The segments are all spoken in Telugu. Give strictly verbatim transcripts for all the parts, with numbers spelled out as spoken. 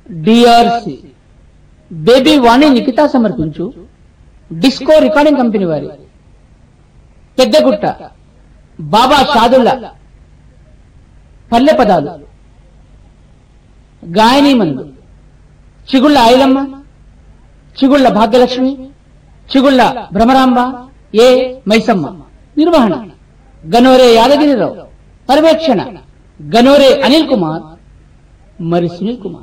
డిఆర్సి బేబీ వాణి నిఖిత సమర్పించు డిస్కో రికార్డింగ్ కంపెనీ వారి పెద్దగుట్ట బాబా షాదుల్లా పల్లె పదాలు గాయనీమణులు చిగుళ్ల ఐలమ్మ, చిగుళ్ల భాగ్యలక్ష్మి, చిగుళ్ల భ్రమరాంబ, ఏ మైసమ్మ. నిర్వహణ గనోరే యాదగిరిరావు. పర్యవేక్షణ గనోరే అనిల్ కుమార్ మరి సునీల్ కుమార్.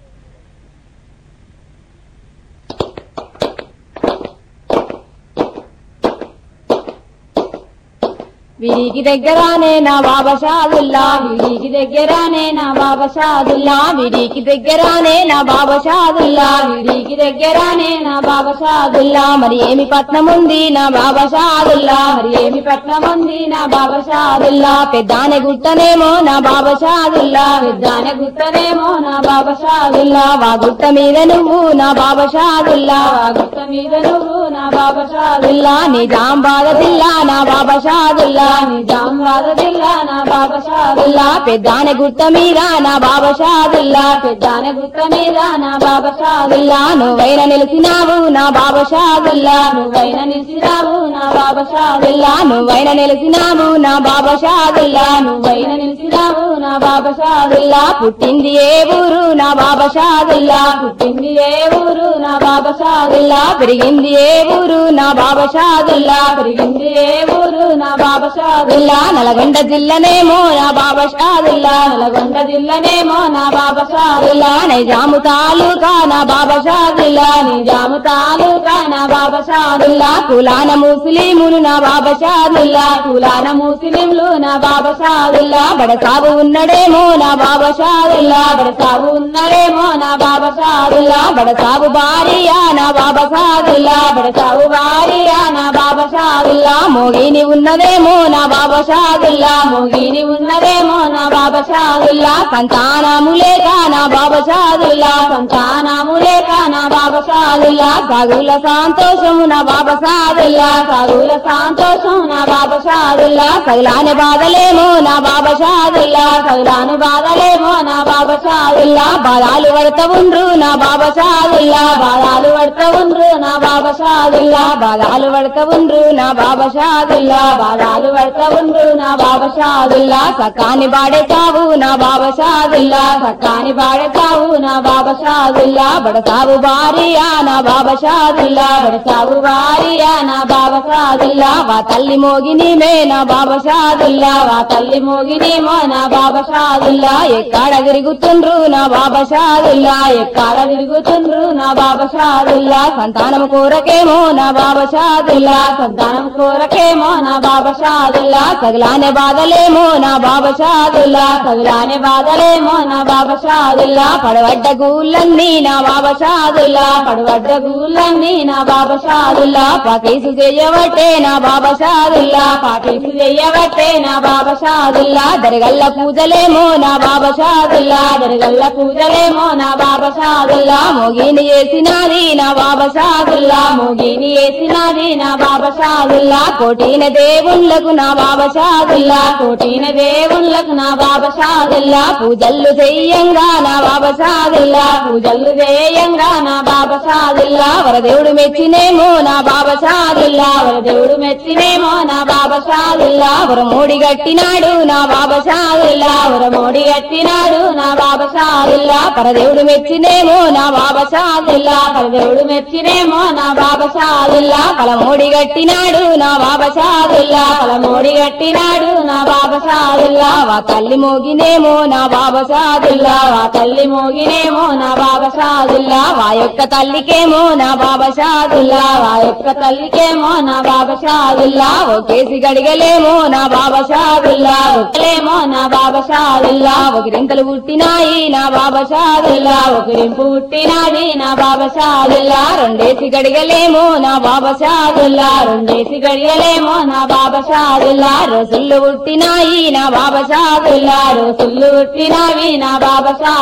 వీరికి దగ్గరానే నా బాబా షాదుల్లా, వీరికి దగ్గరానే నా బాబా షాదుల్లా, వీరికి దగ్గరానే నా బాబా షాదుల్లా, వీరికి దగ్గరానే నా బాబా షాదుల్లా. మరి ఏమి పట్నం ఉంది నా బాబా షాదుల్లా, మరి ఏమి పట్నం ఉంది నా బాబా షాదుల్లా. పెద్దానే గుట్టనేమో నా బాబా షాదుల్లా, పెద్దానే గుట్టనేమో నా బాబా షాదుల్లా. వా గుట్ట మీద నువ్వు నా బాబా షాదుల్లా, వా గుట్ట మీద నువ్వు నా బాబా షాదుల్లా. నిజామాబాద్ జిల్లా నా బాబా షాదుల్లా, నిజామాబాద్ జిల్లా నా బాబా షాదుల్లా. పెద్దానే గుట్ట మీద నా బాబా షాదుల్లా, పెద్దానే గుట్ట మీద నా బాబా షాదుల్లా. నువ్వైనా నిలిచినావు నా బాబా షాదుల్లా, నువ్వైనా నిలిచినావు నా బాబా షాదుల్లా. నువ్వైనా నిలిచినావు నా బాబా షాదుల్లా, నువ్వైనా నిలిచినావు నా బాబా షాదుల్లా. పుట్టింది ఏ ఊరు నా బాబా షాదుల్లా, పుట్టింది ఏ ఊరు నా బాబా షాదుల్లా. పెరిగింది ఏ ఊరు నా బాబా షాదుల్లా, పెరిగింది ఏ ఊరు నా బాబా షాదుల్లా. నల్గొండ జిల్లనేమో నా బాబా షాదుల్లా, నల్గొండ జిల్లనేమో నా బాబా షాదుల్లా. నిజాము తాలూకా నా బాబా షాదుల్లా, నిజాము తాలూకా నా బాబా షాదుల్లా. కులాన ముస్లిములు నా బాబా షాదుల్లా, కులాన ముస్లింలు నా బాబా షాదుల్లా. బడసాబు ఉన్నడేమో నా బాబా షాదుల్లా, బడసాబు ఉన్నడేమో నా బాబా షాదుల్లా. బడసాబు భార్య నా బాబా షాదుల్లా, బడసాబు భార్య నా బాబా షాదుల్లా. మోగిని ఉన్నదేమో నా బాబా షాదుల్లా, మోగిని ఉన్నదేమో నా బాబా షాదుల్లా. సంతానము లేక నా బాబా షాదుల్లా, సంతానము లేక నా బాబా షాదుల్లా. సాగుల సంతోషము నా బాబా షాదుల్లా, సాగుల సంతోషం నా బాబా షాదుల్లా. సగులాని బాధలేమో నా బాబా షాదుల్లా, సగులాని బాధలేమో నా బాబా షాదుల్లా. బాధాలు పడత ఉండ్రు నా బాబా షాదుల్లా, బాధాలు పడత ఉండ్రు నా బాబా షాదుల్లా. బాధాలు పడత ఉండ్రు నా బాబా షాదుల్లా, బాధాలు పడత ఉండ్రు నా బాబా షాదుల్లా. సకాని బాడేతావు నా బాబా షాదుల్లా, సకాని బాడేతావు నా బాబా షాదుల్లా. బడసావు భార్య నా బాబా షాదుల్లా, బడసావు భార్య నా బాబా షాదుల్లా. వా తల్లి మోగిని మే నా బాబా షాదుల్లా, వా తల్లి మోగినేమో నా బాబా షాదుల్లా. ఎక్కడ తిరుగుతుండ్రు నా బాబా షాదుల్లా, ఎక్కడ తిరుగుతుండ్రు నా బాబా షాదుల్లా. సంతానం కోరకేమో నా బాబా షాదుల్లా, సంతానం కోరకేమో నా బాబా షాదుల్లా. సగలానే బాధలేమో నా బాబా షాదుల్లా, సగలానే బాధలేమో నా బాబా షాదుల్లా. పడవడ్డ గూళ్ళన్నీ నా బాబా షాదుల్లా, పడవడ్డ గూళ్ళన్నీ నా బాబా షాదుల్లా. పాకేసు చెయ్యవట్టే నా బాబా షాదుల్లా, పాకేసు చెయ్యవట్టే నా బాబా షాదుల్లా. దరగల్ల పూజలేమో నా బాబా షాదుల్లా, దరగల్ల పూజలేమో నా బాబా షాదుల్లా. మోగిని చేసినది నా బాబా షాదుల్లా, మోగిని చేసినది నా బాబా షాదుల్లా. కోటిన దేవుళ్ళకు నా బాబా షాదుల్లా, కోటిన దేవుళ్ళకు నా బాబా షాదుల్లా. పూజల్లు చెయ్యంగా నా బాబా షాదుల్లా, పూజల్లు చేయంగా నా బాబా షాదుల్లా. వరదేవుడు మెచ్చినేమో నా బాబా షాదుల్లా, వరదేవుడు మెచ్చినేమో నా బాబా షాదుల్లా. వరమోడి గట్టినాడు నా బాబా షాదుల్లా, వరమోడి గట్టినాడు నా బాబా షాదుల్లా. పరదేవుడు మెచ్చినేమో నా బాబా షాదుల్లా, పరదేవుడు మెచ్చినేమో నా బాబా షాదుల్లా. పలమోడి గట్టినాడు నా బాబా షాదుల్లా, పలమోడి గట్టినాడు నా బాబా షాదుల్లా. వా తల్లి మోగినేమో నా బాబా షాదుల్లా, వా తల్లి మోగినేమో నా బాబా షాదుల్లా. వా యొక్క తల్లికేమో నా బాబా షాదుల్లా, వా యొక్క తల్లికేమో నా బాబా షాదుల్లా. ఓ కేసి గడిగలేమో నా బాబా షాదుల్లా, ఒక్కలేమో నా బాబా షాదుల్లా. ఒకరింతలు పుట్టినాయి నా బాబా షాదుల్లా, ఒకరింపు పుట్టినాది నా బాబా షాదుల్లా. రెండేసి గడిగలేమో నా బాబా షాదుల్లా, రెండేసి గడిగలేమో నా బాబా షాదుల్లా. రోజులు పుట్టినాయి నా బాబా షాదుల్లా, రోజులు పుట్టినావి నా బాబా షాదుల్లా.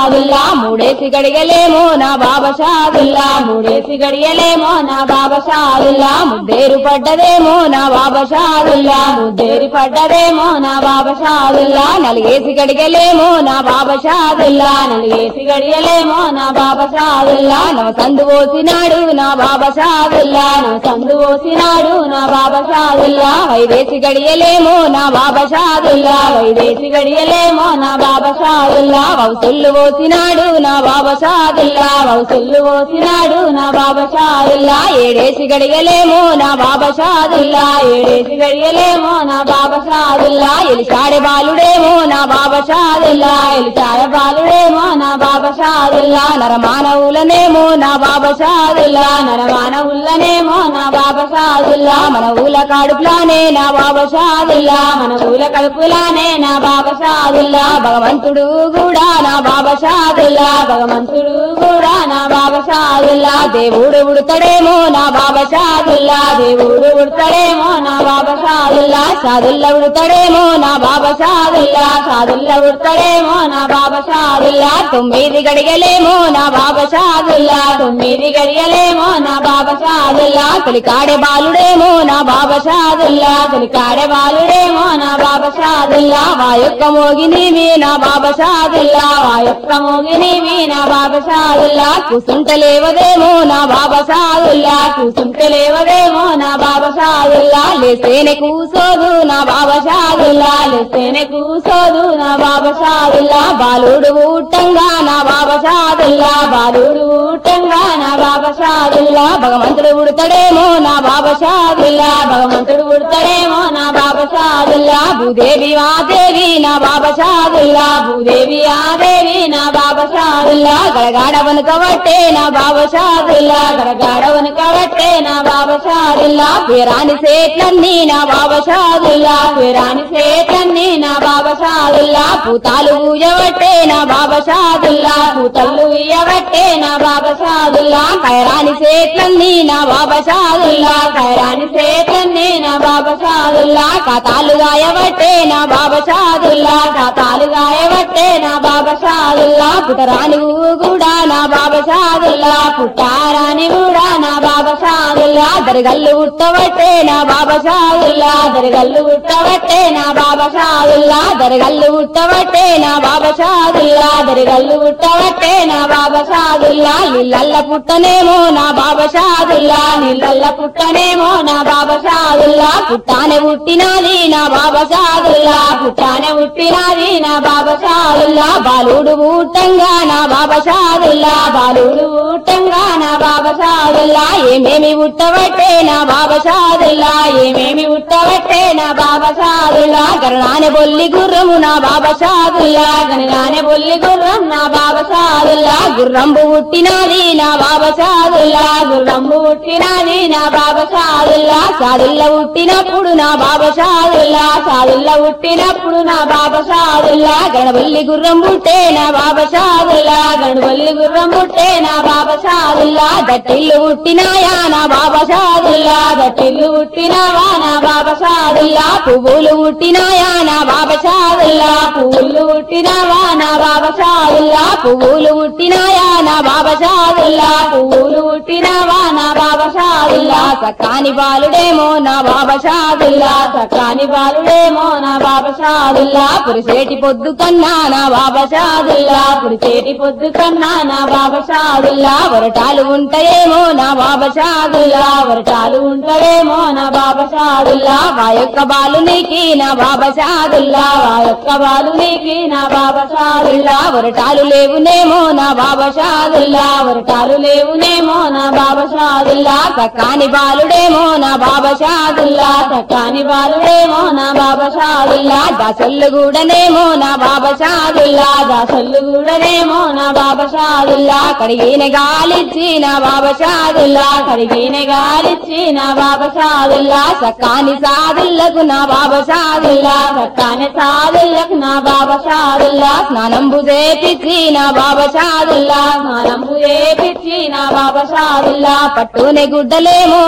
మూడేసి గడిగలేమో నా బాబా షాదుల్లా మూడేసి గడియలేమో నా బాబా షాదుల్లా ముద్దేరు పడ్డదేమో నా బాబా షాదుల్లా ముద్దేరు పడ్డదేమో నా బాబా షాదుల్లా నలిగేసి గడిగలేమో నా బాబా షాదుల్లా నలిగేసి గడియలేమో నా బాబా షాదుల్లా నవ సందు పోసినాడు నా బాబా షాదుల్లా నవ సందు పోసినాడు నా బాబా షాదుల్లా వైదేసి గడియలేమో నా బాబా షాదుల్లా వైదేసి గడియలేమో నా బాబా షాదుల్లా వౌసుల్లు పోసినాడు నా బాబా షాదుల్లా వౌసుల్లు పోసినాడు నా బాబా షాదుల్లా ఏడేసి గడియలేమో నా బాబా షాదుల్లా ఏడేసి గడియలేమో నా బాబా షాదుల్లా ఎలిసాడే బాలుడేమో నా బాబా షాదుల్లా ఎలిసాడే బాలుడేమో నా బాబా షాదుల్లా నరమానవులనేమో నా బాబా షాదుల్లా నరమానవులనేమో నా బాబా షాదుల్లా మన ఊల కడుపులానే నా బాబా షాదుల్లా మన ఊల కడుపులానే నా బాబా షాదుల్లా భగవంతుడు కూడా నా బాబా షాదుల్లా భగవంతుడు కూడా నా బాబా షాదుల్లా దేవుడు ఉడతాడేమో నా బాబా షాదుల్లా దేవుడు ఉడతాడేమో నా బాబా షాదుల్లా షాదుల్లా ఉడతాడేమో నా బాబా షాదుల్లా షాదుల్లా ఉడతాడేమో నా బాబా షాదుల్లా తొమ్మిది గడిగలేమో నా బాబా షాదుల్లా తొమ్మిది గడియలేమో నా బాబా షాదుల్లా తొలికాడే బాలుడేమో నా బాబా షాదుల్లా తొలికాడే బాలుడేమో నా బాబా షాదుల్లా వా యొక్క మోగినివి నా బాబా షాదుల్లా వా యొక్క మోగినివి నా బాబా షాదుల్లా కూసుంటలేవదేమో నా బాబా షాదుల్లా కూసుంటలేవదేమో నా బాబా షాదుల్లా లేసేనే కూసోదు నా బాబా షాదుల్లా లేసేనే కూసోదు నా బాబా షాదుల్లా బాలుడు ఊటంగా నా బాబా షాదుల్లా బాలుడు ఊటంగా నా బాబా షాదుల్లా భగవంతుడు ఉడతాడేమో నా బాబా షాదుల్లా భగవంతుడు ఉడతాడేమో నా బాబా షాదుల్లా భూదేవి ఆదేవి నా బాబా షాదుల్లా భూదేవి ఆదేవి నా బాబా షాదుల్లా గడగాడ వనకబట్టే నా బాబా షాదుల్లా గడగాడ వనకబట్టే నా బాబా షాదుల్లా పేరాని సేట్లన్నీ నా బాబా షాదుల్లా పేరాని సేట్లన్నీ నా బాబా షాదుల్లా పూతాలు ఊయబట్టే నా బాబా షాదుల్లా పూతల్లు ఇయ్యబట్టే నా బాబా షాదుల్లా ఖైరాని సేట్లన్నీ నా బాబా షాదుల్లా ఖైరాని సేట్లన్నీ నా బాబా షాదుల్లా ఖాతాలు గాయబట్టే నా బాబా షాదుల్లా ఖాతాలు గాయబట్టే నా బాబా షాదుల్లా పుటరాని కూడా నా బాబా షాదుల్లా పుట్టారాని కూడా నా బాబా షాదుల్లా దరగల్లు ఉట్టబట్టే నా బాబా షాదుల్లా దరగల్లు ఉట్టబట్టే నా బాబా షాదుల్లా దరగల్లు ఉట్టబట్టే నా బాబా షాదుల్లా దరగల్లు ఉట్టబట్టే నా బాబా షాదుల్లా నీళ్ళల్ల పుట్టనేమో నా బాబా షాదుల్లా నీళ్ళల్ల పుట్టనేమో నా బాబా షాదుల్లా పుట్టానే పుట్టినాది నా బాబా షాదుల్లా పుట్టానే పుట్టినాది నా బాబా షాదుల్లా బాలుడు ఊటంగా నా బాబా షాదుల్లా బాలుడు ఊటంగా నా బాబా షాదుల్లా ఏమేమి ఉట్టబట్టే నా బాబా షాదుల్లా ఏమేమి ఉట్టబట్టే నా బాబా షాదుల్లా గరణానే బొల్లి గుర్రము నా బాబా షాదుల్లా గణగానే బొల్లి గుర్రం నా బాబా షాదుల్లా గుర్రంబు పుట్టినాది నా బాబా షాదుల్లా గుర్రంబు పుట్టినాది నా బాబా షాదుల్లా షాదుల్లా పుట్టినప్పుడు నా బాబా షాదుల్లా షాదుల్లా పుట్టినప్పుడు నా బాబా షాదుల్లా గణబొల్లి గుర్రం పుట్టే నా బాబా షాదుల్లా గణబొల్లి గుర్రం పుట్టే నా బాబా షాదుల్లా దట్టిల్లు పుట్టినాయా నా బాబా షాదుల్లా దట్టిల్లు పుట్టినావా నా బాబా షాదుల్లా పువ్వులు పుట్టినాయా నా బాబా షాదుల్లా పువ్వులు పుట్టినావా నా బాబా షాదుల్లా పువ్వులు పుట్టినాయా నా బాబా షాదుల్లా పువ్వులు పుట్టినావా నా బాబా షాదుల్లా సక్కాని బాలుడేమో నా బాబా షాదుల్లా సక్కాని బాలుడేమో నా బాబా షాదుల్లా పురిసేటి పొద్దు కన్నా నా బాబా షాదుల్లా పురిసేటి పొద్దు కన్నా నా బాబా షాదుల్లా వరటాలు ఉంటాయేమో నా బాబా షాదుల్లా వరటాలు ఉంటాయేమో నా బాబా షాదుల్లా వా యొక్క బాలునికి నా బాబా షాదుల్లా వా యొక్క బాలునికి నా బాబా షాదుల్లా వరటాలు లేవునేమో నా బాబా షాదుల్లా వరటాలు లేవునేమో నా బాబా షాదుల్లా సక్కాని బాలుడేమో నా బాబా షాదుల్లా సక్కాని బాలుడేమో నా బాబా షాదుల్లా దాసల్లు గూడనేమో నా బాబా షాదుల్లా దాసల్లు గూడనేమో నా బాబా షాదుల్లా కడిగిన గాలిచ్చి నా బాబా షాదుల్లా కడిగిన గాలిచ్చి నా బాబా షాదుల్లా సక్కాని సాదుల్లకు నా బాబా షాదుల్లా సక్కాని సాదుల్లకు నా బాబా షాదుల్లా స్నానంబు చేపిచ్చి నా బాబా షాదుల్లా స్నానంబు చేపిచ్చి నా బాబా షాదుల్లా పట్టునే గుడ్డలేమో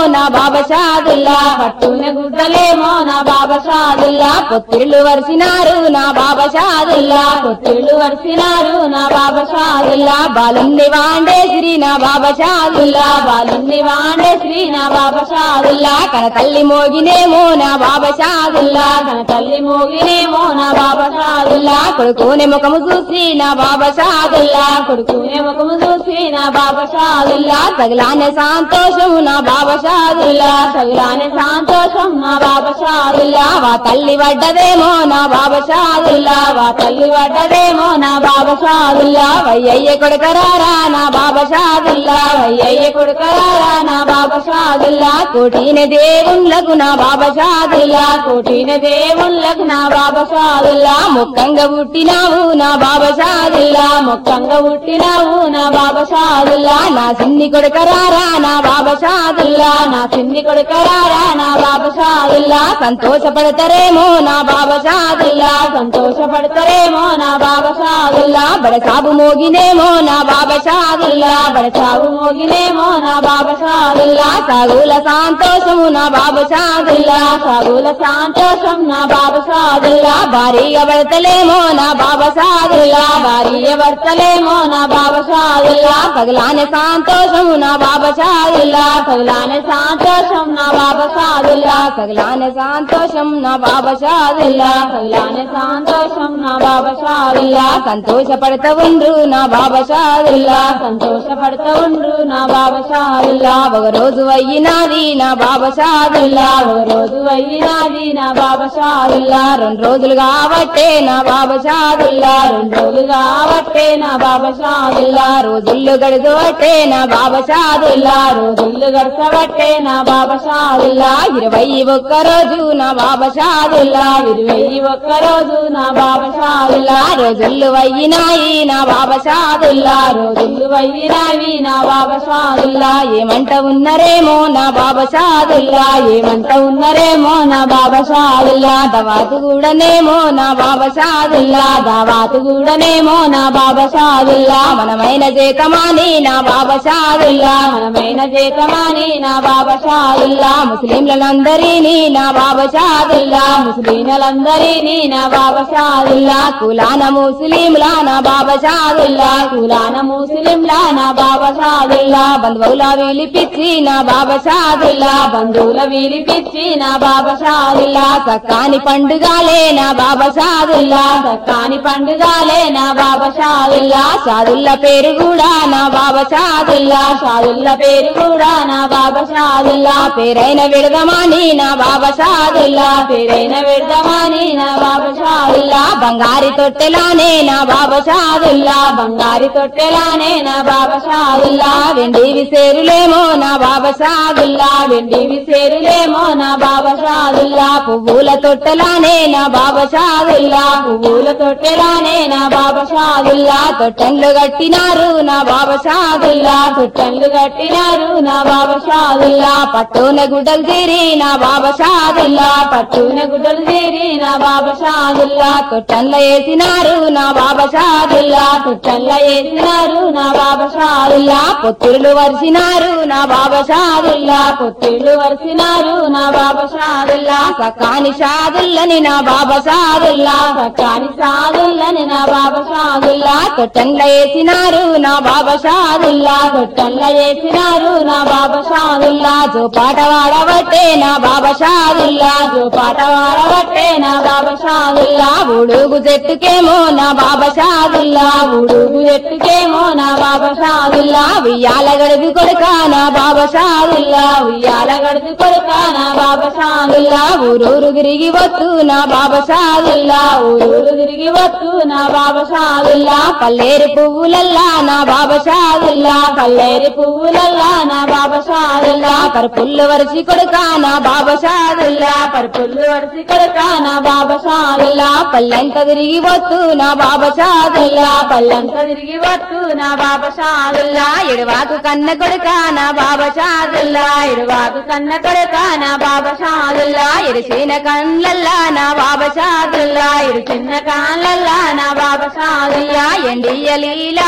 నా బాబా షాదుల్లా పట్టునే గుడ్డలేమో నా బాబా షాదుల్లా పొత్తిళ్ళు వరిసినారు నా బాబా షాదుల్లా పొత్తిళ్ళు వరిసినారు నా బాబా షాదుల్లా బాలుంది వాండే శ్రీ నా బాబా షాదుల్లా బాలుంది వాండే శ్రీ నా బాబా షాదుల్లా కన తల్లి మోగినేమో నా బాబా షాదుల్లా కన తల్లి మోగినేమో నా బాబా షాదుల్లా కొడుకునే ముఖము చూసి నా బాబా షాదుల్లా కొడుకునే ముఖము చూసి నా బాబా షాదుల్లా తగిలానే సంతోషం నా బాబా షాదుల్లా తగిలానే సంతోషం నా బాబా షాదుల్లా వా తల్లి వడ్డదేమో నా బాబా షాదుల్లా వా తల్లి వడ్డదేమో నా బాబా షాదుల్లా వయ్యయ్య కొడుకరారా నా బాబా షాదుల్లా వయ్యయ్య కొడుకరారా నా బాబా షాదుల్లా కోటిన దేవుళ్ళకు నా బాబా షాదుల్లా కోటిన దేవుళ్ళకు నా బాబా షాదుల్లా ముక్కంగా పుట్టినావు నా బాబా షాదుల్లా ముక్కంగా పుట్టినావు నా బాబా షాదుల్లా నా సిన్ని కొడుకరారా నా బాబా షాదుల్లా నా సిన్ని కొడుకరారా నా బాబా షాదుల్లా సంతోషపడతారేమో నా బాబా షాదుల్లా సంతోషపడతారేమో నా బాబా షాదుల్లా బడసాబు మోగినేమో నా బాబా షాదుల్లా బడసాబు మోగినేమో నా బాబా షాదుల్లా సాగుల సంతోషము నా బాబా షాదుల్లా సాగుల సంతోషం నా బాబా షాదుల్లా భారీగా పడతలేమో నా బాబా షాదుల్లా భారీగా పడతలేమో నా బాబా షాదుల్లా పగలానే సంతోషము నా బాబా షాదుల్లా పగలానే సంతోషం నా బాబా షాదుల్లా పగలానే సంతోషం నా బాబా షాదుల్లా పగలానే సంతోషం నా బాబా షాదుల్లా సంతోషపడతా ఉండ్రు నా బాబా షాదుల్లా సంతోషపడతా ఉండ్రు నా బాబా షాదుల్లా ఒక రోజు అయ్యినాది నా బాబా షాదుల్లా ఒక రోజు అయ్యినాది నా బాబా షాదుల్లా రెండు రోజులు కాబట్టే నా బాబా షాదుల్లా రెండు రోజులు కాబట్టే నా బాబా షాదుల్లా రోజుల్లో గడిదోటే నా బాబా షాదుల్లా రోజుల్లో గడచబట్టే నా బాబా షాదుల్లా ఇరవై ఒక్క రోజు నా బాబా షాదుల్లా ఇరవై ఒక్క రోజు నా బాబా షాదుల్లా రోజులు వయ్యినాయి నా బాబా షాదుల్లా రోజులు వయ్యినాయి నా బాబా షాదుల్లా ఏమంట ఉన్నరేమో నా బాబా షాదుల్లా ఏమంట ఉన్నరేమో నా బాబా షాదుల్లా దవాతు కూడానేమో నా బాబా షాదుల్లా దావాతు కూడానేమో నా బాబా షాదుల్లా మనమైన చేతమాని నా బాబా షాదుల్లా మనమైన చేతమాని నా బాబా షాదుల్లా ముస్లింలందరినీ నా బాబా షాదుల్లా ముస్లింలందరినీ నా బాబా షాదుల్లా కులాన ముస్లింలా నా బాబా షాదుల్లా కులాన ముస్లింలా నా బాబా షాదుల్లా బంధువుల విలిపిచ్చి నా బాబా షాదుల్లా బంధువుల విలిపిచ్చి నా బాబా షాదుల్లా సక్కాని పండుగాలే నా బాబా షాదుల్లా సక్కాని పండుగాలే నా బాబా షాదుల్లా షాదుల్లా పేరు కూడా నా బాబా షాదుల్లా షాదుల్లా పేరు కూడా నా బాబా షాదుల్లా పేరైన విడదమాని నా బాబా షాదుల్లా పేరైన విడదమాని నా బాబా షాదుల్లా బంగారి తొట్టెలానే నా బాబా షాదుల్లా బంగారి తొట్టెలానే నా బాబా షాదుల్లా వెండి విసేరులేమో నా బాబా షాదుల్లా వెండి విసేరులేమో నా బాబా షాదుల్లా పువ్వుల తొట్టెలానే నా బాబా షాదుల్లా పువ్వుల తొట్టెలానే నా బాబా షాదుల్లా తొట్టెండ్లు కట్టినారు నా బాబా షాదుల్లా తొట్టెండ్లు కట్టినారు నా బాబా షాదుల్లా పట్టున గుడ్డలు తీరి నా బాబా షాదుల్లా పట్టున గుడ్డలు తీరి నా బాబా షాదుల్లా తొట్టెండ్ల వేసినారు నా బాబా షాదుల్లా తొట్టెండ్ల వేసినారు నా బాబా షాదుల్లా పొత్తులు వరిసినారు నా బాబా షాదుల్లా పొత్తులు వరిసినారు నా బాబా షాదుల్లా సకాని షాదుల్లని నా బాబా షాదుల్లా సకాని షాదుల్లని నా బాబా షాదుల్లా తొట్టెండ్ల వేసినారు నా బాబా షాదుల్లా తొట్టెండ్ల వేసినారు నా బాబా షాదుల్లా జో పాట వాడబట్టే నా బాబా షాదుల్లా జో పాట వాడబట్టే నా బాబా షాదుల్లా ఉడుగు చెట్టుకేమో నా బాబా షాదుల్లా ఉడుగు చెట్టుకేమో నా బాబా షాదుల్లా ఉయ్యాల గడుపు కొడుక నా బాబా షాదుల్లా ఉయ్యాల గడుపు కొడుక నా బాబా షాదుల్లా ఊరూరు తిరిగి వత్తు నా బాబా షాదుల్లా ఊరూరు తిరిగి వత్తు నా బాబా షాదుల్లా పల్లేరు పువ్వులల్లా నా బాబా షాదుల్లా పల్లేరు పువ్వులల్లా నా బాబా షాదుల్లా పరుపుల్లు వరిసి కొడుక నా బాబా షాదుల్లా పరుపుల్లు వరిసి కొడుక నా బాబా షాదుల్లా పల్లెంత తిరిగి వత్తు నా బాబా షాదుల్లా పల్లెంత తిరిగి వత్తు నా బాబా షాదుల్లా ఎడవాకు కన్న కొడుక నా బాబా షాదుల్లా ఎడవాకు కన్న కొడుక నా బాబా షాదుల్లా ఎడిసిన కళ్ళల్లా నా బాబా షాదుల్లా ఎడిచిన కాళ్ళల్లా నా బాబా షాదుల్లా ఎండియ లీలాలు నా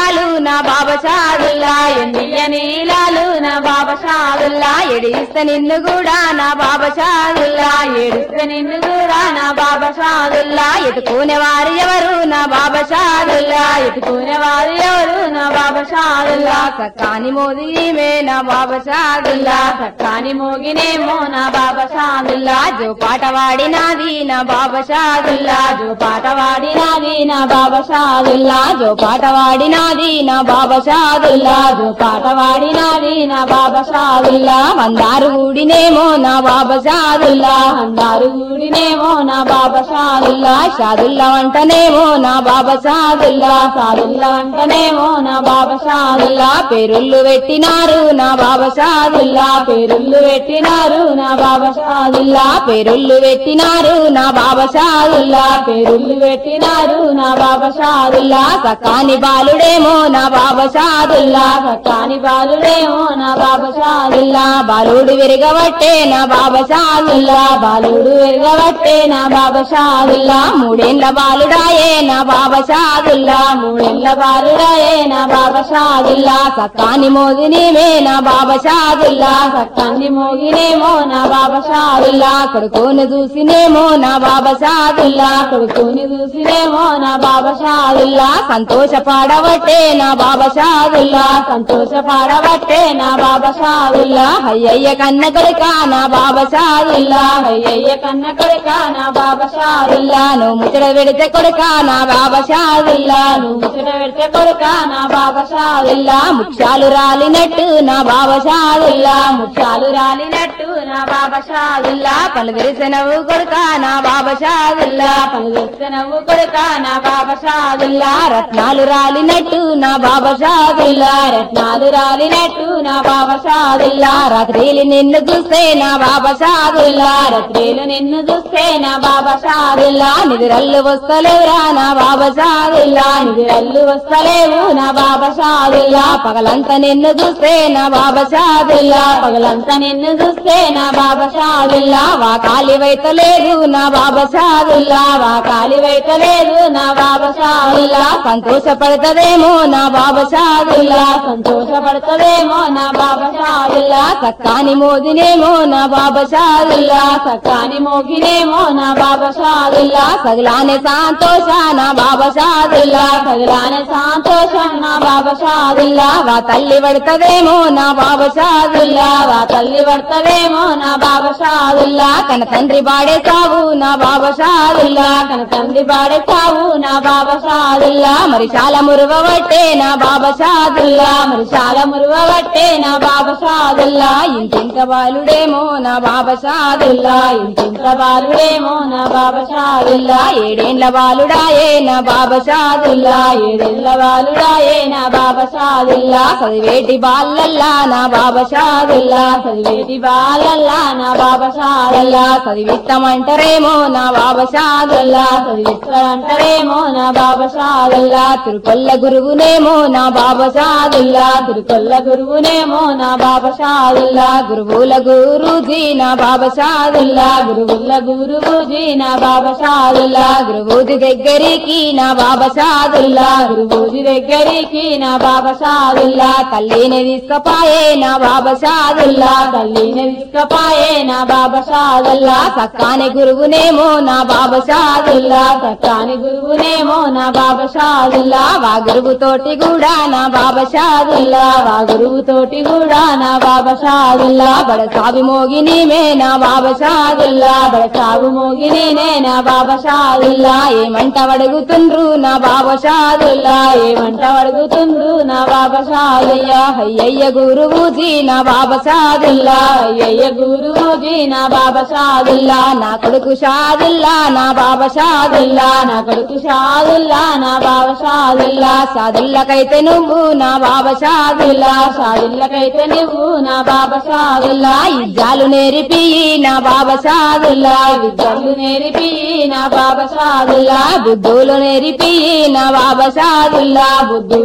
నా బాబా షాదుల్లా ఎండియ నీలాలు నా బాబా షాదుల్లా ఎడిస్తే నిన్ను కూడా నా బాబా షాదుల్లా ఏడిస్తే నిన్ను కూడా నా బాబా షాదుల్లా ఎత్తుకునే వారు ఎవరు నా బాబా షాదుల్లా ఎత్తుకునే వారు ఎవరు నా బాబా షాదుల్లా సక్కాని మోదీమే నా బాబా షాదుల్లా సక్కాని మోగినేమో నా బాబా షాదుల్లా జో పాట వాడినాది నా బాబా షాదుల్లా జో పాట వాడినాది నా బాబా షాదుల్లా జో పాట వాడినాది నా బాబా షాదుల్లా జో పాట వాడినాది నా బాబా షాదుల్లా మందారు ఊడినేమో నా బాబా షాదుల్లా మందారు ఊడినేమో నా బాబా షాదుల్లా షాదుల్లా వంటనేమో నా బాబా షాదుల్లా షాదుల్లా వంటనేమో నా బాబా షాదుల్లా పేరుళ్ళు పెట్టినారు నా బాబా షాదుల్లా పేరుళ్ళు పెట్టినారు నా బాబా షాదుల్లా పేరుళ్ళు పెట్టినారు నా బాబా షాదుల్లా పేరుళ్ళు పెట్టినారు నా బాబా షాదుల్లా సకాని బాలుడేమో నా బాబా షాదుల్లా సకాని బాలుడేమో నా బాబా షాదుల్లా బాలుడు విరగబట్టే నా బాబా షాదుల్లా బాలుడు విరగబట్టే నా బాబా షాదుల్లా మూడేళ్ల బాలుడాయే నా బాబా షాదుల్లా మూడేళ్ల బాలుడాయే నా బాబా షాదుల్లా సకాని మోగినేమే నా బాబా షాదుల్లా సకాని మోగినేమో నా బాబా షాదుల్లా కొడుకుని చూసినేమో నా బాబా షాదుల్లా కొడుకుని చూసినేమో నా బాబా షాదుల్లా సంతోష పాడబట్టే నా బాబా షాదుల్లా సంతోష పాడబట్టే నా బాబా షాదుల్లా అయ్యయ్య కన్న కొడుక నా బాబా షాదుల్లా అయ్యయ్య కన్న కొడుక నా బాబా షాదుల్లా నువ్వు ముచ్చట పెడితే కొడుక నా బాబా షాదుల్లా నువ్వు ముచ్చట పెడితే కొడుక నా బాబా షాదుల్లా ముత్యాలు రాలినట్టు నా బాబా షాదుల్లా ముత్యాలు రాలినట్టు నా బాబా షాదుల్లా పలు విరిసె నవ్వు కొడుక నా బాబా షాదుల్లా పలు విరిసె నవ్వు కొడుక నా బాబా షాదుల్లా రత్నాలు రాలినట్టు నా బాబా షాదుల్లా రత్నాలు రాలినట్టు నా బాబా షాదుల్లా రాత్రిలు నిన్ను చూస్తే నా బాబా షాదుల్లా రాత్రిలు నిన్ను చూస్తే నా బాబా షాదుల్లా నిద్రల్లు వస్తలేవురా నా బాబా షాదుల్లా నిద్రల్లు వస్తలేవు నా బాబా షాదుల్లా పగలంతా నిన్ను చూస్తే నా బాబా షాదుల్లా పగలంతా నిన్ను చూస్తే నా బాబా షాదుల్లా వా కాలి వైతలేదు నా బాబా షాదుల్లా వా కాలి వైతలేదు నా బాబా షాదుల్లా సంతోషపడతదేమో నా బాబా షాదుల్లా సంతోషపడతదేమో నా బాబా షాదుల్లా సక్కాని మోదినేమో నా బాబా షాదుల్లా సక్కాని మోగినేమో నా బాబా షాదుల్లా సగలానే సంతోష నా బాబా షాదుల్లా సగలానే సంతోషం నా బాబా షాదుల్లా వా తల్లి పడతదేమో నా బాబా షాదుల్లా వా తల్లి పడతదేమో నా బాబా షాదుల్లా కన తండ్రి బాడే సావు నా బాబా షాదుల్లా కన తండ్రి బాడే సావు నా బాబా షాదుల్లా మరి చాలా మురువబట్టే నా బాబా షాదుల్లా మరి చాలా మురువబట్టే నా బాబా షాదుల్లా ఇంటింత బాలుడేమో నా బాబా షాదుల్లా ఇంటింత బాలుడేమో నా బాబా షాదుల్లా ఏడేండ్ల బాలుడాయే నా బాబా షాదుల్లా ఏడేండ్ల బాలుడాయే నా బాబా షాదుల్లా చదివేటి బాలల్లా నా బాబా షాదుల్లా చదివేటి బాలల్లా నా బాబా షాదుల్లా చదివిస్తామంటారేమో నా బాబా షాదుల్లా చదివిస్తామంటారేమో నా బాబా షాదుల్లా తిరుకొల్ల గురువునేమో నా బాబా షాదుల్లా తిరుకొల్ల గురువునేమో నా బాబా షాదుల్లా గురువుల గురూజీ నా బాబా షాదుల్లా గురువుల గురువుజీ నా బాబా షాదుల్లా గురువుజీ దగ్గరికి నా బాబా షాదుల్లా గురువుజీ దగ్గరికి నా బాబా షాదుల్లా తల్లిని తీసుకపాయే నా బాబా షాదుల్లా తల్లిని తీసుకపాయే నా బాబా షాదుల్లా సక్కాని గురువునేమో నా బాబా షాదుల్లా సక్కాని గురువునేమో నా బాబా షాదుల్లా వా గురువు తోటి కూడా నా బాబా షాదుల్లా వా గురువు తోటి కూడా నా బాబా షాదుల్లా బడ సాగు మోగినిమే నా బాబా షాదుల్లా బడ సాగు మోగినే నా బాబా షాదుల్లా ఏమంట అడుగుతుండ్రు నా బాబా షాదుల్లా ఏమంట అడుగుతుండ్రు నా బాబా షాదుల్లా అయ్యయ్య గురువుజీ నా బాబా షాదుల్లా అయ్యయ్య గురువుజీ నా బాబా షాదుల్లా నా కొడుకు షాదుల్లా నా బాబా షాదుల్లా నా కొడుకు షాదుల్లా నా బాబా షాదుల్లా షాదుల్లకైతే నువ్వు నా బాబా షాదుల్లా షాదుల్లకైతే నువ్వు నా బాబా షాదుల్లా ఇజ్జాలు నేర్పి నా బాబా షాదుల్లా విద్యలు నేర్పి నా బాబా షాదుల్లా బుద్ధులు నేర్పి నా బాబా షాదుల్లా బుద్ధులు నేర్పి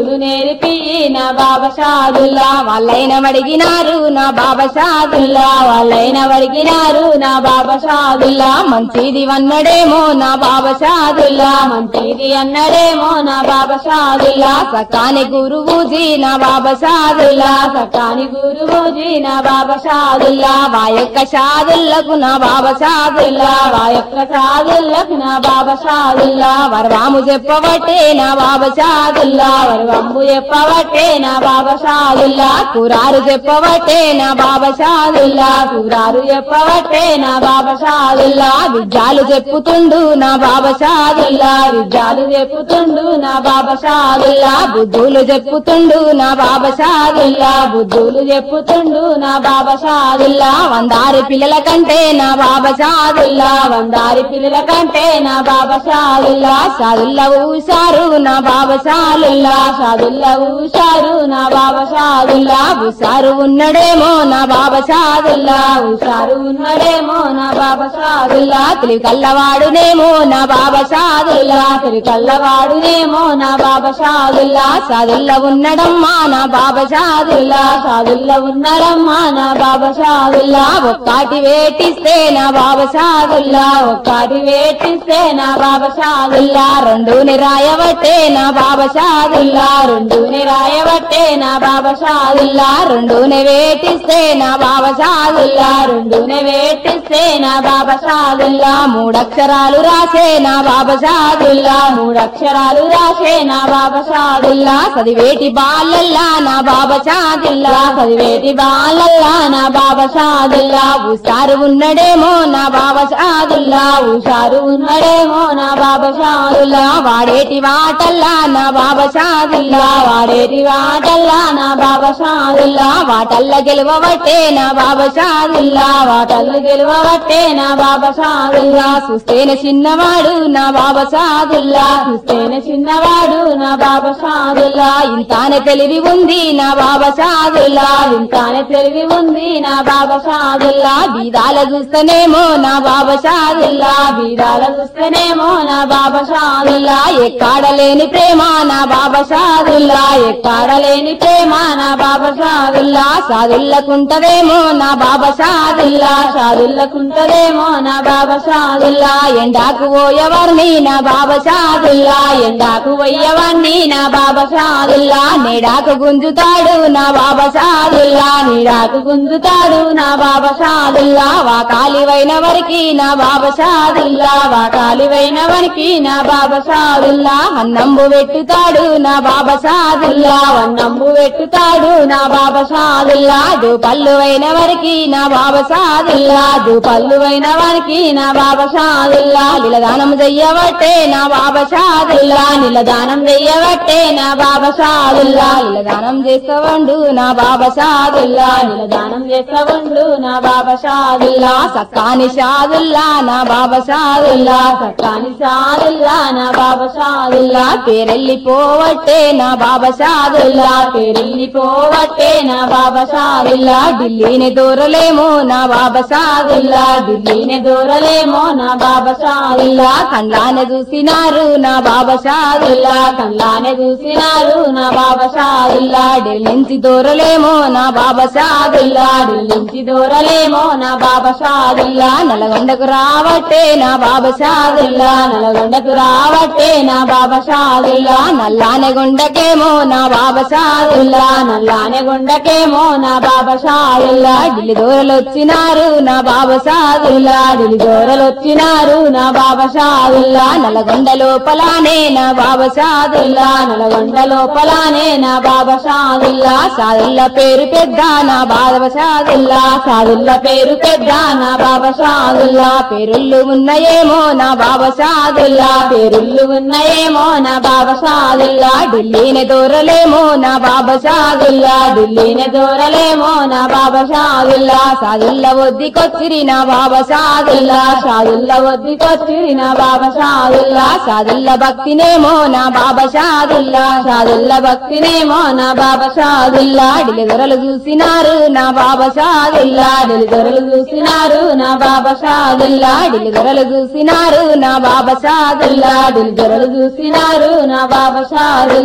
నేర్పి నా బాబా షాదుల్లా వాళ్ళైన అడిగినారు నా బాబా షాదుల్లా వాళ్ళైన అడిగినారు నా బాబా షాదుల్లా మంచిది అన్నడేమో నా బాబా షాదుల్లా మంచిది అన్నడేమో నా బాబా షాదుల్లా సకాని గురువుజీ నా బాబా షాదుల్లా సకాని గురువుజీ నా బాబా షాదుల్లా వాయొక్క షాదుల్లకు నా బాబా షాదుల్లా వాయొక్క షాదుల్లకు నా బాబా షాదుల్లా వరవాము చెప్పవట్టే నా బాబా షాదుల్లా వరవంబు చెప్పవట్టే నా బాబా షాదుల్లా కురారు చెప్పవట్టే నా బాబా షాదుల్లా కురారు చెప్పవట్టే నా బాబా షాదుల్లా విద్యాలు చెప్పుతుండు నా బాబా షాదుల్లా విద్యాలు చెప్పుతుండు నా బాబా షాదుల్లా బుద్ధులు చెప్పుతుండు నా బాబా షాదుల్లా బుద్ధులు చెప్పుతుండు నా బాబా షాదుల్లా వందారి పిల్లల కంటే నా బాబా షాదుల్లా వందారి పిల్లల కంటే నా బాబా షాదుల్లా షాదుల్లా ఊసారు నా బాబా షాదుల్లా షాదుల్లా ఊసారు నా బాబా షాదుల్లా ఉసారు ఉన్నడేమో నా బాబా షాదుల్లా ఉసారు ఉన్నడేమో నా బాబా షాదుల్లా తిరిగి కల్లవాడునేమో నా బాబా షాదుల్లా తిరిగి కల్లవాడునేమో నా బాబా షాదుల్లా షాదుల్లా ఉన్నడమ్మా నా బాబా షాదుల్లా షాదుల్లా ఉన్నడమ్మా నా బాబా షాదుల్లా ఒక్కటి వేటిస్తే నా బాబా షాదుల్లా ఒక్కటి వేటిస్తే నా బాబా షాదుల్లా రెండుని రాయవట్టే నా బాబా షాదుల్లా రెండుని రాయవట్టే నా బాబా షాదుల్లా రెండుని వేటిస్తే నా బాబా షాదుల్లా రెండుని వేటిస్తే నా బాబా షాదుల్లా మూడక్షరాలు రాసే నా బాబా షాదుల్లా మూడక్షరాలు రాసే నా బాబా షాదుల్లా చదివేటి బాలల్లా నా బాబా షాదుల్లా చదివేటి బాలల్లా నా బాబా షాదుల్లా ఉసారు ఉన్నడేమో నా బాబా షాదుల్లా ఉషారు ఉన్నడేమో నా బాబా షాదుల్లా వాడేటి వాటల్లా నా బాబా షాదుల్లా వాడేటి వాటల్లా నా బాబా షాదుల్లా వాటల్ల గెలవబట్టే నా బాబా షాదుల్లా వాటల్ల గెలవబట్టే నా బాబా షాదుల్లా చూస్తేనే చిన్నవాడు నా బాబా షాదుల్లా చూస్తేనే చిన్నవాడు నా బాబా షాదుల్లా ఇంతానే తెలివి ఉంది నా బాబా షాదుల్లా ఇంతానే తెలివి ఉంది నా బాబా షాదుల్లా బీదాల చూస్తేనేమో నా బాబా షాదుల్లా బీదాల చూస్తేనేమో నా బాబా షాదుల్లా ఎక్కాడలేని ప్రేమ నా బాబా షాదుల్లా ఎక్కాడలేని ప్రేమ నా బాబా షాదుల్లా షాదుల్లకుంటదేమో నా బాబా షాదుల్లా షాదుల్లకుంటదేమో నా బాబా షాదుల్లా ఎండాకు పోయేవారిని నా బాబా షాదుల్లా ఎండాకు పోయేవారిని నా బాబా షాదుల్లా నీడాకు గుంజుతాడు నా బాబా షాదుల్లా నీడాకు గుంజుతాడు నా బాబా షాదుల్లా వాకాలివైన వరికి నా బాబా షాదుల్లా వాకాలివైన వరికి నా బాబా షాదుల్లా అన్నంబు పెట్టుతాడు నా బాబా షాదుల్లా అన్నంబు పెట్టుతాడు నా బాబా షాదుల్లా దూపల్లువైన వరికి నా బాబా షాదుల్లా దూపల్లువైన వరికి నా బాబా షాదుల్లా నిలదానం చెయ్యబట్టే నా బాబా షాదుల్లా నిలదానం చెయ్యబట్టే నా బాబా షాదుల్లా నిలదానం చేస్తవండు నా బాబా షాదుల్లా నిలదానం చేస్తవండు నా బాబా షాదుల్లా సక్కాని షాదుల్లా నా బాబా షాదుల్లా సక్కాని షాదుల్లా నా బాబా షాదుల్లా పేరెళ్ళిపోవట్టే నా బాబా షాదుల్లా పేరెళ్ళిపోవట్టే నా బాబా షాదుల్లా ఢిల్లీని దూరలేమో నా బాబా షాదుల్లా ఢిల్లీని దూరలేమో నా బాబా షాదుల్లా కండ్లానే చూసినారు నా బాబా షాదుల్లా కండ్లానే చూసినారు నా బాబా షాదుల్లా ఢిల్లీంచి దూరలేమో నా బాబా షాదుల్లా ఢిల్లీంచి దూరలేమో నా బాబా షాదుల్లా నల్గొండకు రావట్టే నా బాబా షాదుల్లా నల్గొండకు రావట్టే నా బాబా షాదుల్లా నల్లానే గుండకేమో నా బాబా షాదుల్లా నల్లానే గుండకేమో నా బాబా షాదుల్లా ఢిల్లీ దూరలు వచ్చినారు నా బాబా షాదుల్లా ఢిల్లీ దూరలు వచ్చినారు నా బాబా షాదుల్లా నల్గొండ లోపలానే నా బాబా షాదుల్లా నల్గొండ లోపలానే నా బాబా షాదుల్లా షాదుల్లా పేరు పెద్ద నా బాబా షాదుల్లా షాదుల్లా పేరు పెద్ద నా బాబా షాదుల్లా పేరుళ్ళు ఉన్నాయేమో నా బాబా షాదుల్లా పేరుళ్ళు ఉన్నాయేమో నా బాబా షాదుల్లా ఢిల్లీని దూరలేమో నా బాబా షాదుల్లా ఢిల్లీని దూరలేమో నా బాబా షాదుల్లా షాదుల్లా వద్దికొచ్చిరి నా బాబా షాదుల్లా షాదుల్లా వద్దికొచ్చిరి నా బాబా షాదుల్లా షాదుల్లా భక్తినేమో నా బాబా షాదుల్లా షాదుల్లా భక్తినేమో నా బాబా షాదుల్లా ఢిల్లీ దొరలు చూసినారు నా బాబా షాదుల్లా ఢిల్లీ దొరలు చూసినారు నా బాబా షాదుల్లా ఢిల్లీ దొరలు చూసినారు నా బాబా షాదుల్లా ఢిల్లీ దొరలు చూసినారు నా బాబా షాదుల్లా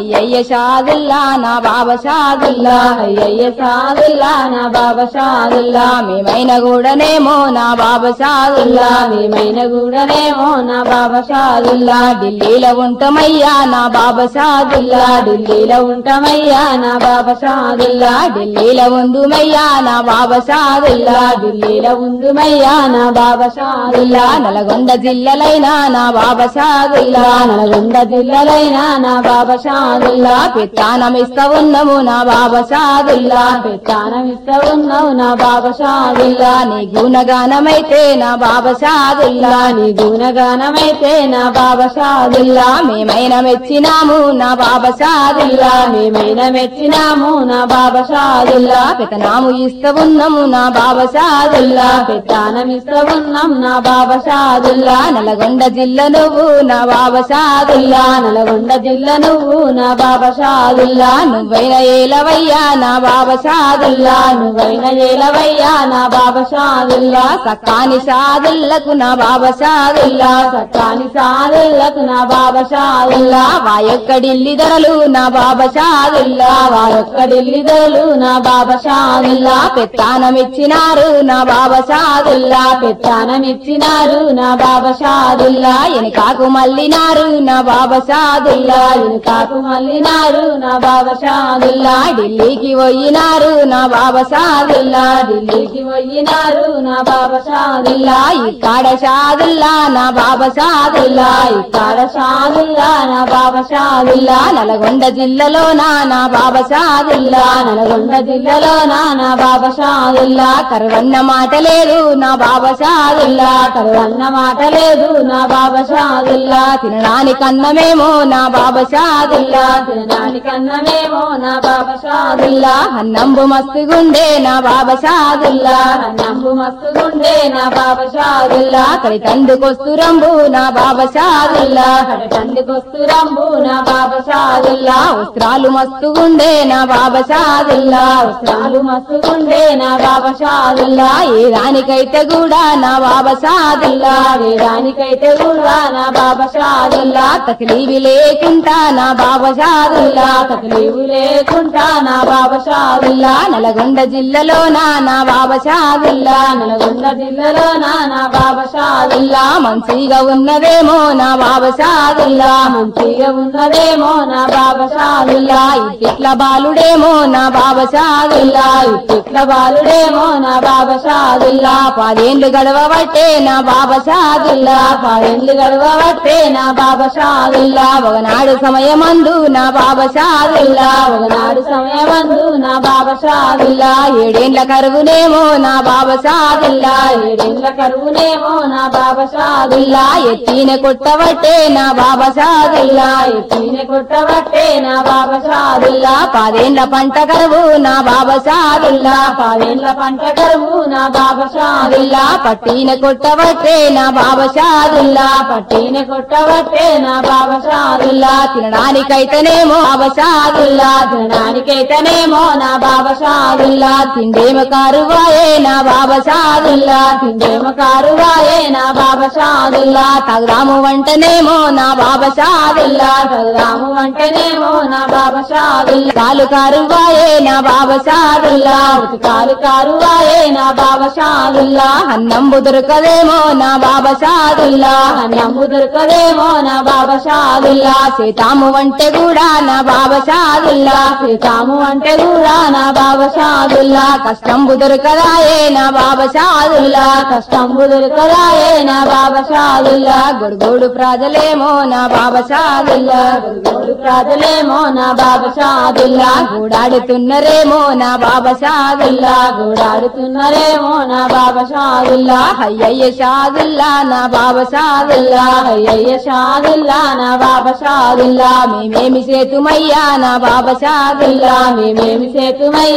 అయ్యయ్య షాదుల్లా నా బాబా షాదుల్లా అయ్యయ్య షాదుల్లా నా బాబా షాదుల్లా మేమైన కూడానేమో నా బాబా షాదుల్లా మేమైన కూడానేమో నా బాబా షాదుల్లా ఢిల్లీలో ఉంటామయ్యా నా బాబా షాదుల్లా ఢిల్లీలో ఉంటామయ్యా నా బాబా షాదుల్లా ఢిల్లీలో ఉందుమయ్యా నా బాబా షాదుల్లా ఢిల్లీలో ఉందుమయ్యా నా బాబా షాదుల్లా నల్గొండ జిల్లలైనా నా బాబా షాదుల్లా నల్గొండ జిల్లలైనా నా బాబా షాదుల్లా పెత్తానమిస్తా ఉన్నాము నా బాబా షాదుల్లా పెత్తానమిస్తా ఉన్నావు నా బాబా షాదుల్లా నీ గుణగానమైతే నా బాబా షాదుల్లా నీ గుణగానమైతే నా బాబా షాదుల్లా మేమైనా మెచ్చినాము నా బాబా షాదుల్లా మేమైనా మెచ్చినాము నా బాబా షాదుల్లా పెత్తనాము ఇస్తా ఉన్నాము నా బాబా షాదుల్లా పెత్తానమిస్తా ఉన్నాం నా బాబా షాదుల్లా నల్గొండ జిల్లా నువ్వు నా బాబా షాదుల్లా నల్గొండ జిల్లా నువ్వు నా బాబా షాదుల్లా నువ్వైన ఏలవయ్యా నా బాబా షాదుల్లా నువ్వైన ఏలవయ్యా నా బాబా షాదుల్లా సక్కాని షాదుల్లకు నా బాబా షాదుల్లా సక్కాని షాదుల్లకు నా బాబా షాదుల్లా వాయొక్క ఢిల్లీ ధరలు నా బాబా షాదుల్లా వాయొక్క ఢిల్లీ ధరలు నా బాబా షాదుల్లా పెత్తానమిచ్చినారు నా బాబా షాదుల్లా పెత్తానమిచ్చినారు నా బాబా షాదుల్లా ఎనకాకు మల్లినారు నా బాబా షాదుల్లా ఎనకాకు మల్లినారు నా బాబా షాదుల్లా ఢిల్లీకి పోయినారు నా బాబా షాదుల్లా ఢిల్లీకి పోయినారు నా బాబా షాదుల్లా ఇక్కడ షాదుల్లా నా బాబా షాదుల్లా ఇక్కడ షాదుల్లా నా బాబా షాదుల్లా నల్గొండ జిల్లాలో నా నా బాబా షాదుల్లా నల్గొండ జిల్లాలో నా నా బాబా షాదుల్లా కరువన్న మాట లేదు నా బాబా షాదుల్లా కరువన్న మాట లేదు నా బాబా షాదుల్లా తినడానికి అన్నమేమో నా బాబా షాదుల్లా తినడానికి అన్నమేమో నా బాబా షాదుల్లా అన్నంబు మస్తుగుండే నా బాబా షాదుల్లా అన్నంబు మస్తుగుండే నా బాబా షాదుల్లా కడి తందుకొస్తురంబు నా బాబా షాదుల్లా కడి తందుకొస్తురంబు నా బాబా షాదుల్లా వస్త్రాలు మస్తుగుండే నా బాబా షాదుల్లా వస్త్రాలు మస్తుగుండే నా బాబా షాదుల్లా ఏ దానికైతే కూడా నా బాబా షాదుల్లా ఏ దానికైతే కూడా నా బాబా షాదుల్లా తక్లీవి లేకుంటా నా బాబా షాదుల్లా తక్లీవి లేకుంటా నా బాబా షాదుల్లా నల్గొండ జిల్లాలో నా నా బాబా షాదుల్లా నల్గొండ జిల్లాలో నా నా బాబా షాదుల్లా మంచిగా ఉన్నదేమో నా బాబా షాదుల్లా మంచిగా ఉన్నదేమో నా బాబా షాదుల్లా ఇట్ల బాలుడేమో నా బాబా షాదుల్లా ఇట్ల బాలుడేమో నా బాబా షాదుల్లా పదేండ్లు గడవబట్టే నా బాబా షాదుల్లా పదేండ్లు గడవబట్టే నా బాబా షాదుల్లా ఒకనాడు సమయమందు నా బాబా షాదుల్లా ఒకనాడు సమయమందు నా బాబా షాదుల్లా ఏడేండ్ల కరువునేమో నా బాబా షాదుల్లా ఏడేండ్ల కరువునేమో నా బాబా షాదుల్లా ఎత్తిన కొట్టబట్టే నా బాబా షాదుల్లా ఎత్తిన కొట్టబట్టే నా బాబా షాదుల్లా పదేండ్ల పంట కరువు నా బాబా షాదుల్లా పదేండ్ల పంట కరువు నా బాబా షాదుల్లా పట్టిన కొట్టబట్టే నా బాబా షాదుల్లా పట్టిన కొట్టబట్టే నా బాబా షాదుల్లా తినడానికైతేనేమో బాబా షాదుల్లా తినడానికైతేనేమో నా బాబా షాదుల్లా తిండేమ కారువాయే నా బాబా షాదుల్లా తిండేమ కారువాయే నా బాబా షాదుల్లా తగదాము వంటనేమో నా బాబా షాదుల్లా తగదాము వంటనేమో నా బాబా షాదుల్లా కాలు కారువాయే నా బాబా షాదుల్లా కాలు కారువాయే నా బాబా షాదుల్లా అన్నంబు దొరకదేమో నా బాబా షాదుల్లా అన్నంబు దొరకదేమో నా బాబా షాదుల్లా సీతాము వంటే కూడా నా బాబా షాదుల్లా సీతాము వంటే కూడా నా బాబా షాదుల్లా కష్టంబు దొరకదాయే నా బాబా షాదుల్లా కష్టంబు దొరకదాయే నా బాబా షాదుల్లా గొడుగోడు ప్రజలేమో నా బాబా షాదుల్లా గొడుగోడు ప్రజలేమో నా బాబా షాదుల్లా గూడాడుతున్నరేమో నా బాబా షాదుల్లా గూడాడుతున్నరేమో నా బాబా షాదుల్లా అయ్యయ్య షాదుల్లా నా బాబా షాదుల్లా అయ్యయ్య షాదుల్లా నా బాబా షాదుల్లా మేమేమి సేతుమయ్యా నా బాబా షాదుల్లా మేమేమి సేతుమయ్యా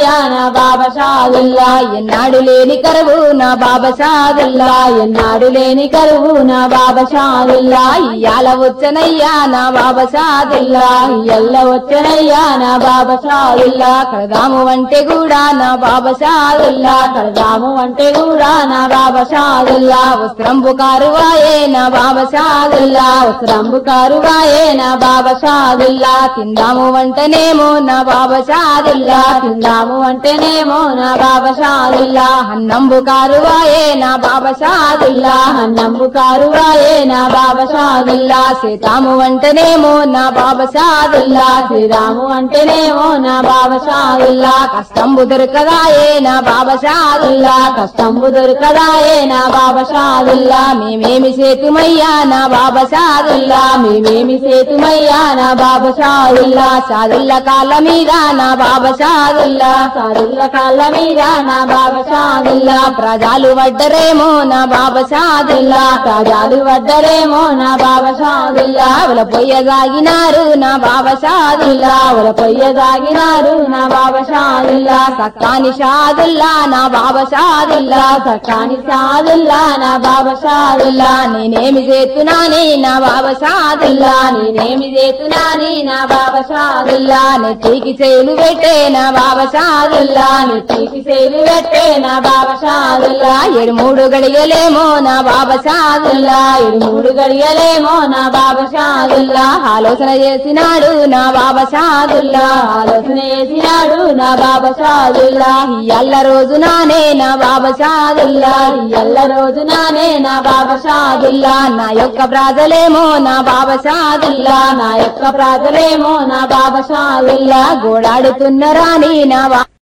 వచ్చనయ్యా నా బాబా షాదుల్లా ఎన్నాడు లేని కరువు నా బాబా షాదుల్లా ఎన్నాడు లేని కరువు నా బాబా షాదుల్లా ఇయ్యాల వచ్చనయ్యా నా బాబా షాదుల్లా ఇయ్యల్ల వచ్చనయ్యా నా బాబా షాదుల్లా కడదాము అంటే కూడా నా బాబా షాదుల్లా కడదాము అంటే కూడా నా బాబా షాదుల్లా వస్త్రంబు కారువాయే నా బాబా షాదుల్లా వస్త్రంబు కారువాయే నా బాబా షాదుల్లా తిందాము వంటనేమో నా బాబా షాదుల్లా తిందాము అంటేనేమో నా బాబా షాదుల్లా అన్నంబు కారువాయే నా బాబా షాదుల్లా అన్నంబు కారువాయే నా బాబా షాదుల్లా సీతాము అంటేనేమో నా బాబా షాదుల్లా శ్రీరాము అంటేనేమో నా బాబా షాదుల్లా కష్టంబు దొరకదాయే నా బాబా షాదుల్లా కష్టంబు దొరకదాయే నా బాబా షాదుల్లా మేమేమి సేతుమయ్యా నా బాబా షాదుల్లా మేమేమి సేతుమయ్యా నా బాబా షాదుల్లా షాదుల్లా కాళ్ళ మీద నా బాబా షాదుల్లా షాదుల్లా కాళ్ళ మీద నా బాబా షాదుల్లా ప్రజలు వడ్డరేమో నా బాబా షాదుల్లా ప్రజలు వడ్డరేమో నా బాబా షాదుల్లా ఉల పొయ్య సాగినారు నా బాబా షాదుల్లా ఉల పొయ్య సాగినారు నా బాబా షాదుల్లా సక్కాని షాదుల్లా నా బాబా షాదుల్లా సక్కాని షాదుల్లా నా బాబా షాదుల్లా నేనేమి చేస్తున్నాని నా బాబా షాదుల్లా నేనేమి చేస్తున్నాని నా బాబా షాదుల్లా నెత్తికి చేలు పెట్టే నా బాబా షాదుల్లా నెత్తికి చేలు పెట్టే నా బాబా షాదుల్లా ఏడు మూడు గడియలేమో నా బాబా షాదుల్లా ఏడు మూడు గడియలేమో నా బాబా షాదుల్లా ఆలోచన చేసినాడు నా బాబా షాదుల్లా ఆలోచన చేసినాడు నా బాబా షాదుల్లా ఇయ్యల్ల రోజు నానే నా బాబా షాదుల్లా ఇయ్యల్ల రోజు నానే నా బాబా షాదుల్లా నా యొక్క ప్రాజలేమో నా బాబా షాదుల్లా నా యొక్క ప్రాజలేమో నా బాబా షాదుల్లా గోడాడుతున్న రాణి నా